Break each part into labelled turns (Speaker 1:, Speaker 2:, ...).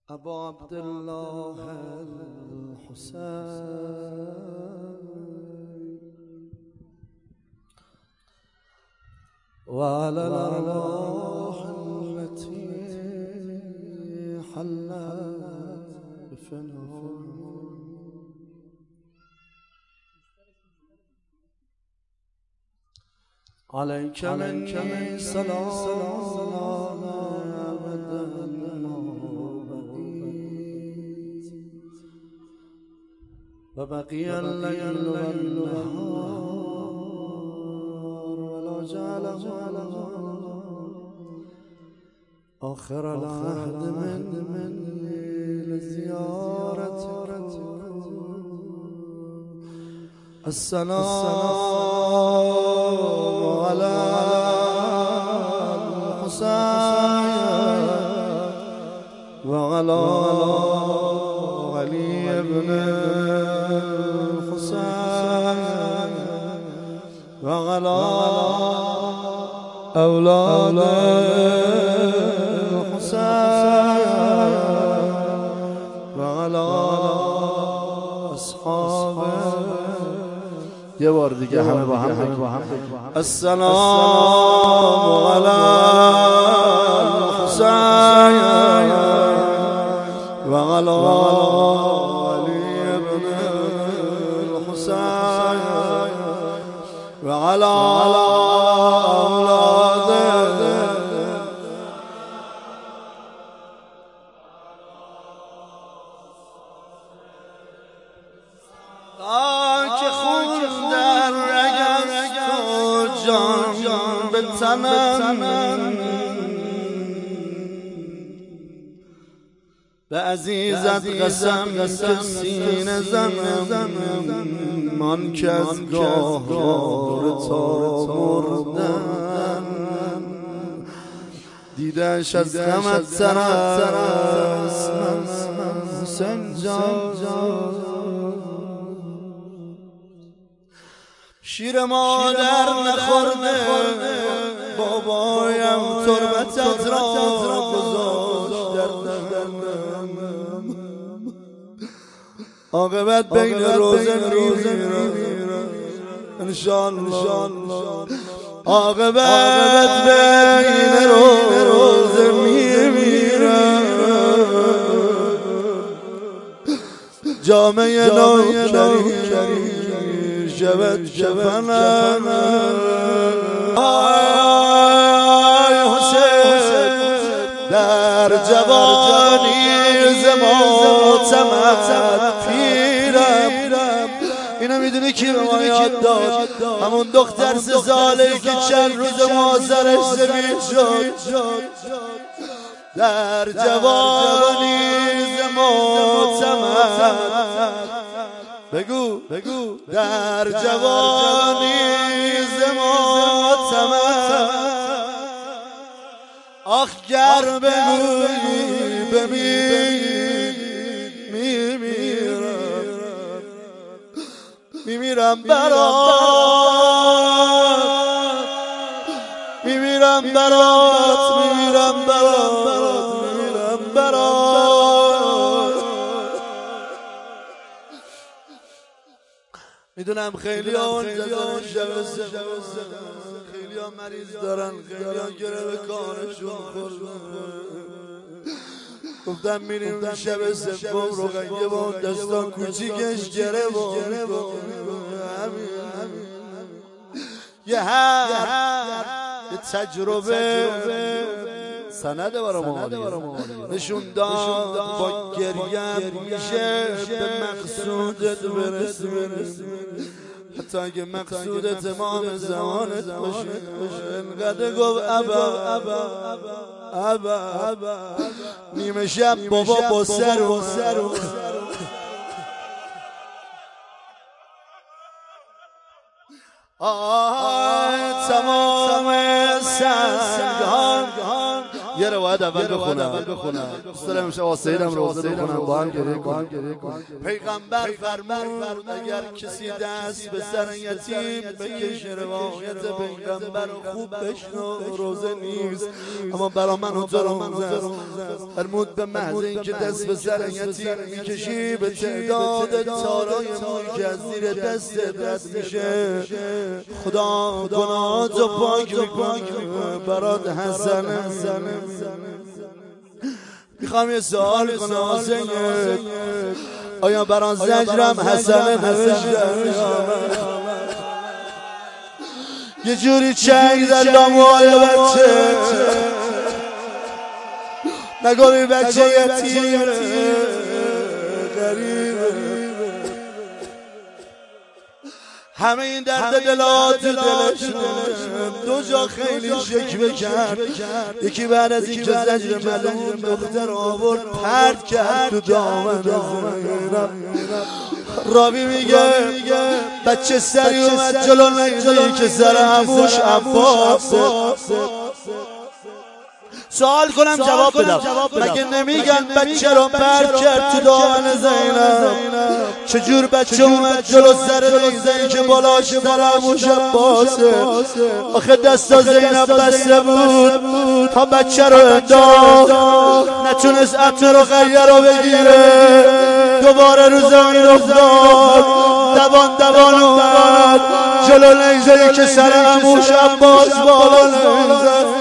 Speaker 1: ابا عبدالله الحسين وعلى الأرواح التي حلت بفناء عليك مني سلام أبدا وبقي الليل والنهار ولا جعله آخر العهد مني لزيارتك السلام على الحسين وعلى علي بن الحسين وعلى أولاد الحسين وعلى أصحابه یه بار دیگه همه با هم السلام علی الحسین و علی علی ابن الحسین و علی اولاد که خون در رگست و جان به تنم به عزیزت قسم که سینه زنم من که از گاهواره تا مردم دیدش از غمت ترس من حسین جان شیر مادر نخورده بابایم تربتت را گذاشت در دهنم عاقبت بین روزه میمیرم انشالله عاقبت بین روزه میمیرم جامعه نوکری شبت کفنم آی حسین در جوانی ز ماتمت پیرم اینو میدونی کی به ما یاد داد همون دختر 3 ساله که چند روز مادرش زمین شد در جوانی ز ماتمت بگو در جوانی ز ماتمت آخ گر بگویی میمیرم برات میدونم خیلی ها خیلی ها مریض دارن خیلی ها گره به کارشون خوردن گفتم میریم شب سوم روغنگه با دستان کوچیکش گره با یه تجربه سنده برام آماده نشون داد با گریم میشه به مقصودت برسی حتی اگه مقصود تمام زمانت باشه انقدر گفت ابا نیمه شب بابا با سر تمام سنگان یه روایت اول بخونم دوست دارم امشب واسیدم روزه بخونم با هم گریه کنیم. پیغمبر فرمود اگر کسی دست به سر یتیم بکشه روایت پیغمبر خوب بشنو روزه نیست اما برا من و تو روزه است. فرمود به محض اینکه دست به سر یتیم میکشی به تعداد تارای مویی که از زیر دستت رد میشه خدا گناهاتو پاک میکنه برات حسنه. میخوام یه سوال کنم حسین آیا بران زجرم حسنه نوشتن یه جوری چنگ در داموهای بچه نگوی بچه یتیم غریبه همه این درد دلات تو دلشون دو جا خیلی شکوه کرد. یکی بعد از این که زجر ملعون دختر آورد پرد کرد تو دامن زینب. راوی میگه بچه سری اومد جلو نیزه‌ای که سر عموش عباسه. سوال کنم جواب بدم مگه نمیگن بچه رو پرد کرد تو دامن زینب؟ چجور بچه اومد جلو سر نیزه‌ای که بالاش سر عموش عباسه؟ آخه دستا زینب بسته بود تا بچه رو انداخت نتونست عطر رو غیر رو بگیره دوباره رو زمین افتاد دوان اومد جلو نیزه‌ای که سر عموش عباس بالا نمیزد.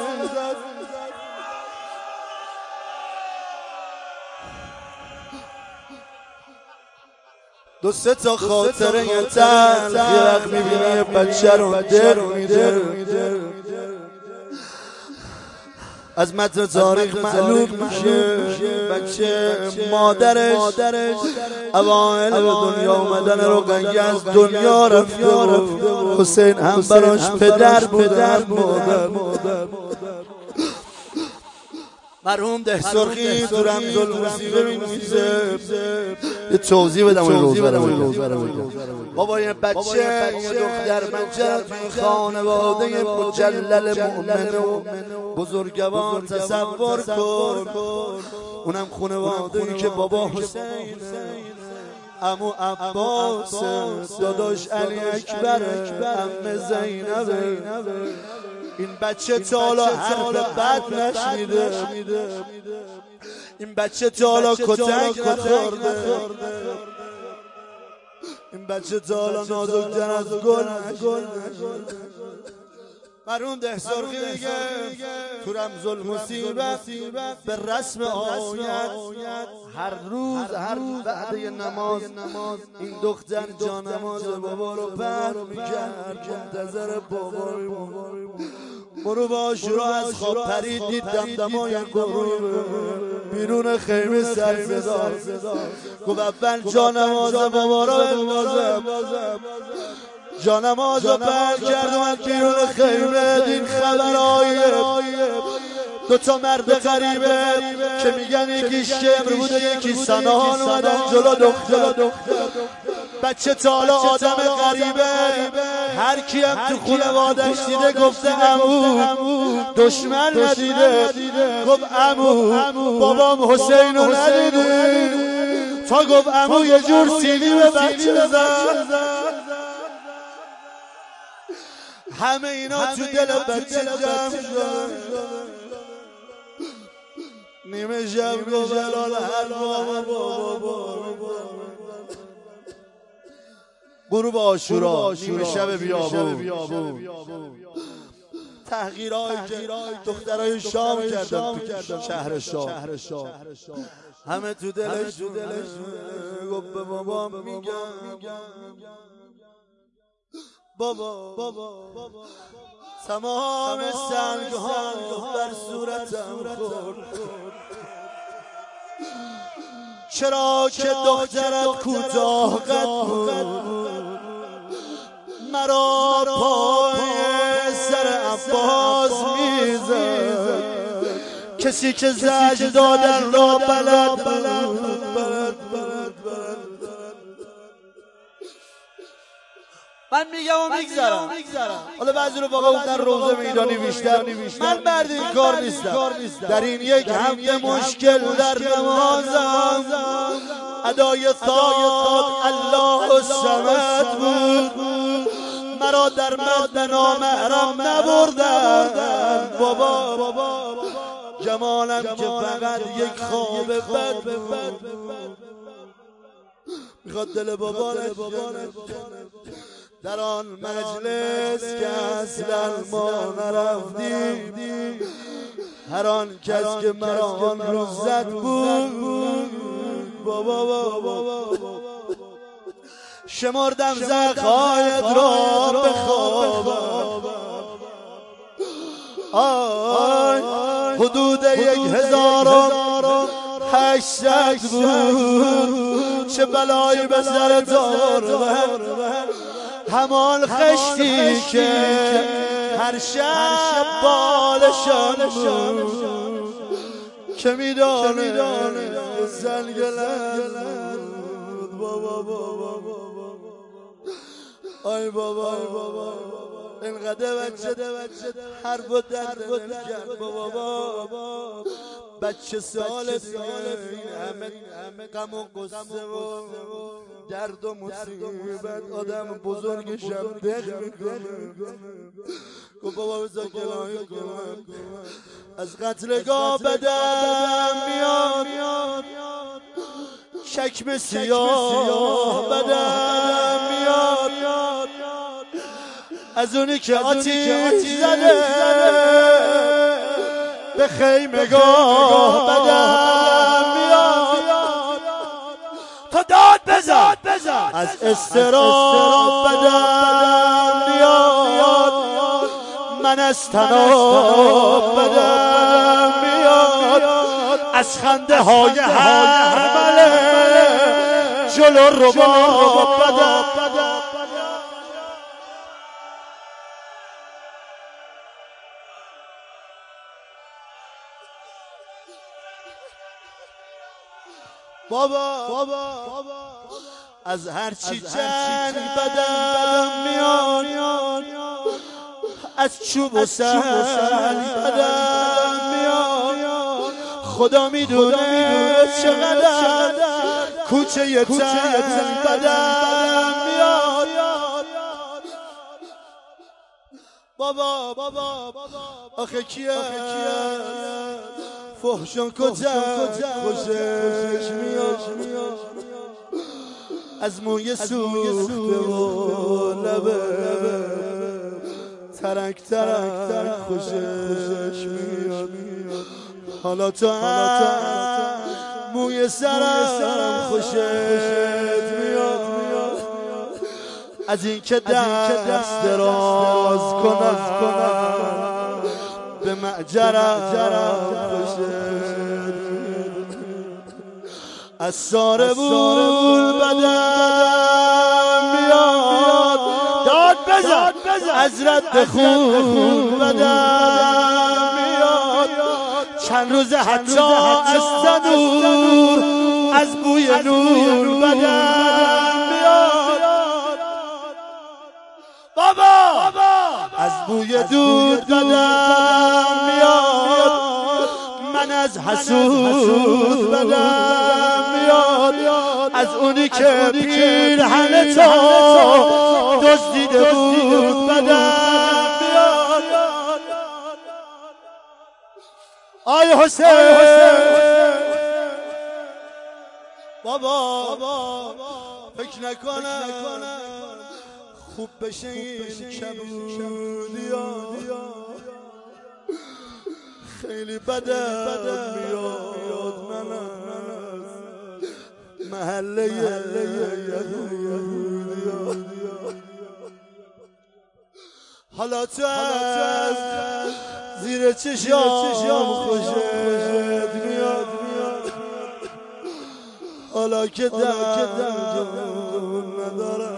Speaker 1: دو سه تا خاطره یه تلخ یه وقت میبینی یه بچه رو در میده از متن تاریخ معلوم میشه بچه مادرش اوائل به دنیا اومدن رقیه از دنیا رفته حسین هم براش پدر بودن مادر. مرحوم ده سرخی تو رمز المصیبه می‌نویسه یه توضیح بدم اون روزه بابا یه بچه یه دختر منجر توی خانواده مجلل مؤمن و بزرگوار تصور کن اونم خانواده‌ای که بابا حسین عمو عباس داداش علی اکبر عمه زینب این بچه تا حالا حرف بد نشنیده این بچه تا حالا کتک نخورده این بچه تا حالا نازک‌تر از گل نشده. مرحوم ده سرخی میگه تو رمز المصیبه به رسم آیت هر روز هر بعد نماز این دختر جا نماز بابا رو پر میکرد منتظر بابا غروب عاشورا از خواب پرید دید دمدمای غروب بیرون خیمه سر صدا گفت اول جا نماز بابا رو بندازم جانماز رو پر کرد و من بیرون خیمه دین خبرهای دوتا مرد غریبه که میگن یکی شمر بوده یکی سنان اومدن جلو دختر بچه تا حالا آدم غریبه هر کی هم تو خونوادش دیده گفته عمو دشمن ندیده گفت عمو بابام حسین رو ندیده تا گفت عمو یه جور سینی به بچه زد. همه اینا تو دل بچه جمع شد نیمه شب گفت جلال هر بابا غروب عاشورا نیمه شب بیابون تحقیرهایی که دخترای شام کردن تو شهر شام همه تو دلش گفت به بابا میگم بابا تمام سنگ ها بر صورتم خورد چرا که دخترت کوتاه قد بود مرا پای سر عباس میزد کسی که زجر دادن را بلد من میگم و میگذرم. حالا بعضی رو باقا گفتن روزه میدانی بیشتر. من مرد این کار نیستم. در این یک هفته مشکل در نمازم ادای طاعت الله الصمد بود. مرا در مد نامحرم نبردن بابا. جمالم که فقط یک خواب بد میخواد دل بابا در آن مجلس که اصلا ما نرفتیم. هر آن کس که مرا آن روز زد بود بابا. شمردم زخایت را به خواب حدود 1800 بود. چه بلایی به سرت آورد همان خشتی که هر شب بالشان بود که میدانه زنگلن بابا. آی بابا اینقدر بچه هر بود درد کرد بابا. بچه سال این همه غم و قصه و درد و مصیبت آدم بزرگشم دق میکنه. گفت بابا بذار گلایه کنم از قتلگاه بدم میاد شکم سیاه بدم میاد از اونی که آتیش زده به خیمگاه بدم میاد. تو داد بزن از استراب بدم میاد. من از تناب بدم میاد. از خنده های هر مله جلو رباب بدم. بابا از هر چی جنگ بدم میاد. از چوب و سنگ بدم میاد. خدا میدونه چقدر کوچه تنگ بدم میاد. بابا آخه کیه فحشان کجا خوشش میاد. از موی سوخته و لبه ترک خوشش میاد. حالا تو موی سرم خوشت میاد. از این که دست دراز کنم به معجرم خوشت. از ساربول بدم میاد. داد بزن از رد خون بدم میاد. چند روز حتی از تنور از بوی نور بدم میاد. بابا از بوی دود بدم میاد. من از حسود بدم میاد. از اونی که پیرهن تو دزدیده بود بدم میاد. آی حسین بابا فکر نکنم خوب بشه این کبودیا. خیلی بدم میاد من از محله یهودیا. حالا تو از زیر چشام خوشت میاد. حالا که دم ندارم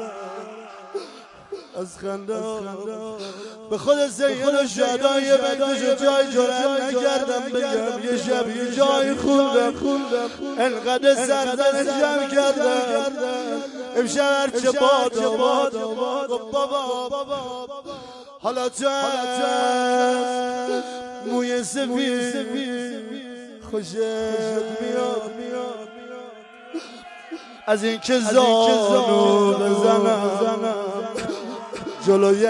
Speaker 1: از خنده به خود سید و شهدای بیتشو جای جرأت نکردم بگم. یه شب یه جای خوندم انقدر سردن جمع کردم امشب هرچه باد بابا حالا تو موی سفید خوشت میاد از این که زانو بزنم جلوی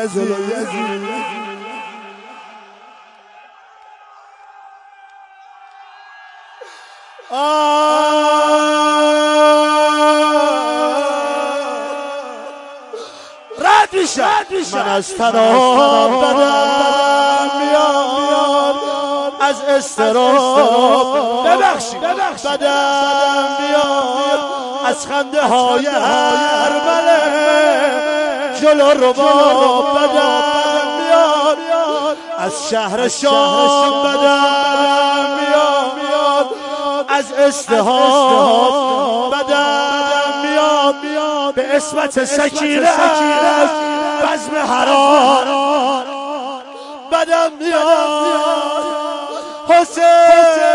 Speaker 1: رد میشه من از تنها بدم میاد از استراب ببخشید بدم میاد از خنده های ارمله جلو رو با بدم میاد از شهر شام بدم میاد از استحاب بدم میاد به اسمت سکینه بزم حرام بدم میاد حسین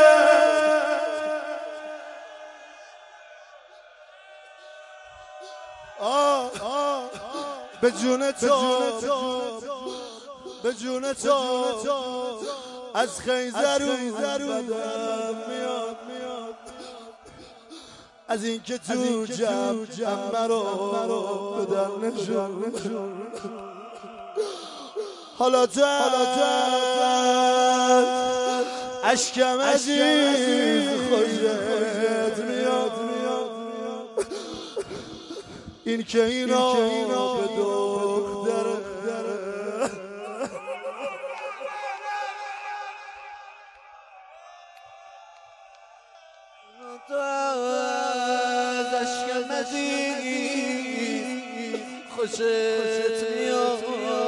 Speaker 1: به جون تو از خیزرون بدم میاد از این که تو جمع رو بدن نشون حالا تو اشکم عزیز خوشت میاد این که اینا به دختره تو از اشکم عزیز خوشت میاد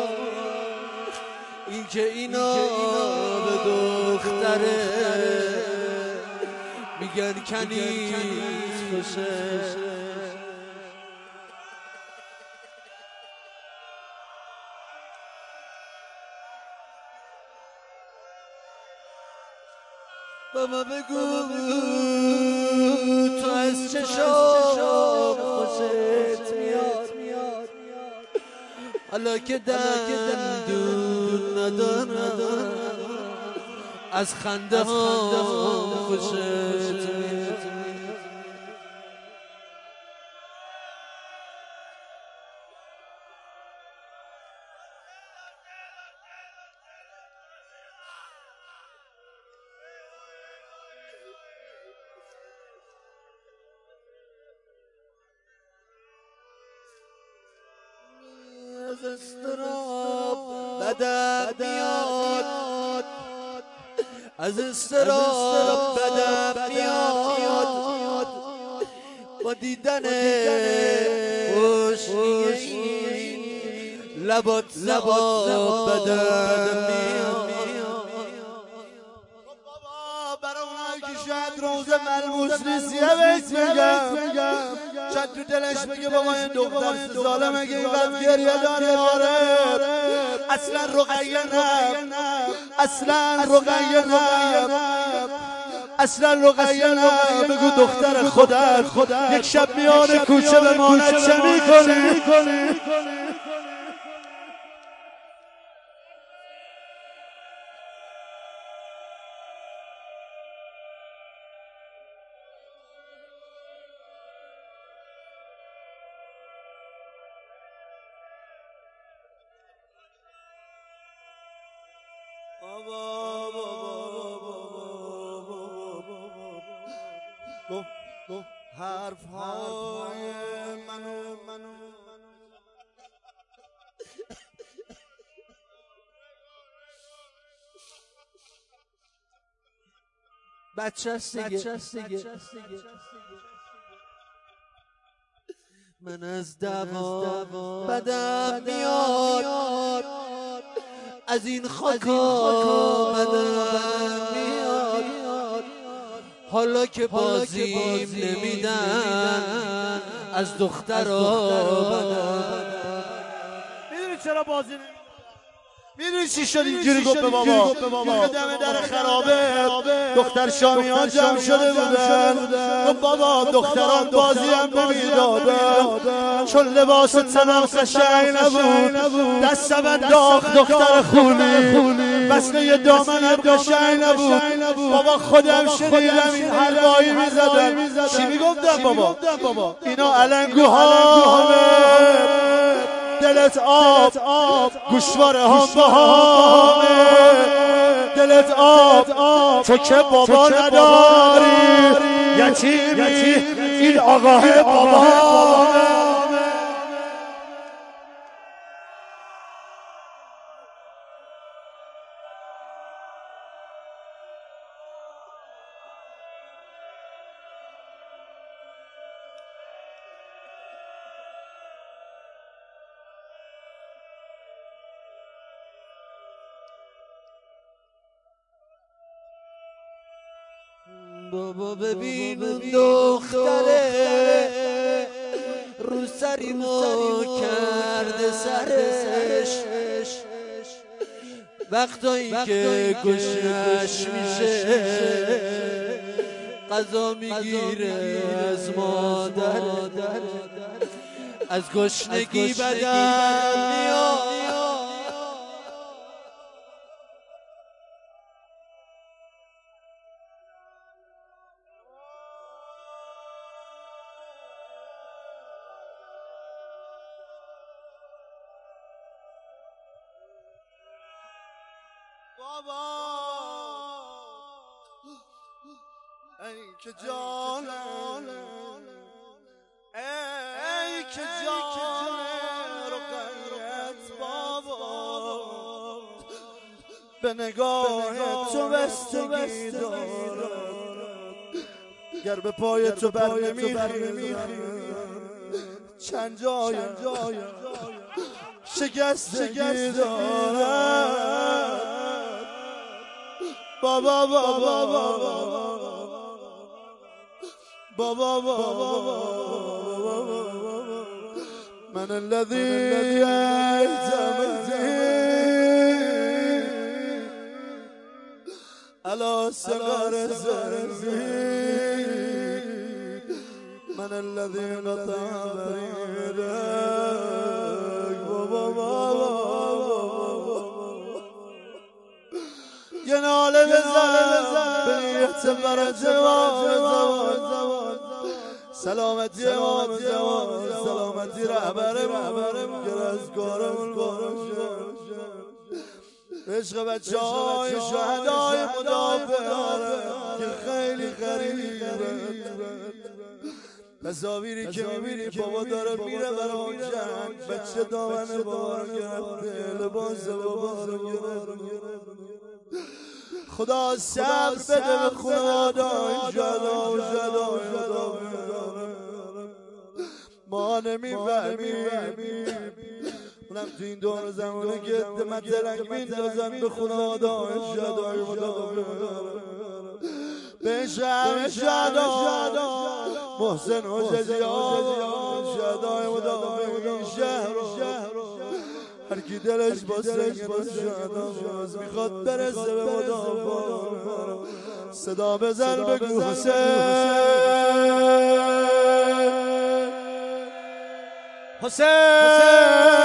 Speaker 1: این که اینا به دختره میگن کنیز خوشت بابا بگو تو از چشم خوشت میاد حالا که دندون ندارم از خنده ها خوشت میاد از استراب بدم میاد از استراب بدم میاد با دیدن خوشی لبات بدم میاد برای اونایی که شاید روز ملموس نیستیه بهت میگم شاید تو دلش بگه بابا این دختر ساله مگه اینقدر گریه داره اصلا رقیه نه بگو دختر خودت یک شب میان کوچه بماند چه میکنی گفت حرف های منو بچه است دیگه من از دوا بدم میاد از این خاکا بدم میاد حالا که بازیم نمیدن از دخترها بدم میدونی چرا بازی میدونی چی شد اینجوری گفت به بابا؟ میگه دم در خرابه دختر شامیان جمع شده بودن. گفت بابا دختران بازی هم نمیدادن چون لباس تنم قشنگ نبود، دستم انداخت دختر خونی بسته یه دامنم قشنگ نبود. بابا خودم شنیدم این حلوایی میزدن. چی میگفتن بابا؟ اینا علنگوهامه، دلت آب گوشواره هم بهامه، دلت آب تو که بابا نداری، یتیمی این آقاه بابا.
Speaker 2: بابا ببین اون دختره رو سریمو کرده سرش، وقتایی که گوشش میشه غذا میگیره از مادر، از گشنگی بدم میاد.
Speaker 1: بابا ای که جانم، ای که جانم رقیت بابا، به نگاه تو بستگی دارم، گر به پای تو بر نمیخیزم چند جایم شکستگی دارم. بابا من الذي اعتمدني على صغر سري، من الذي قطع بريدك. یه ناله بزن به نیت برد زمان، سلامتی امام زمان، سلامتی رهبرمون گر از کارمون باشم، عشق بچه های شهدای مدافع که خیلی غریبه. تصاویری که میبینی بابا داره میره برای جنگ، بچه دامن بابا رو گرفته، لباس بابا رو گرفته. خدا صبر بده به خدای جدا ما نمیفهمیم. اونم تو این دور زمانه که اتمت دلنگ میندازن به خدای جدای به شهر جدا محسن حجزی جدای مدافع شهر، هر کی دلش با سنگ شاد میخواد برسه به مدافع، صدا بزن بگو حسین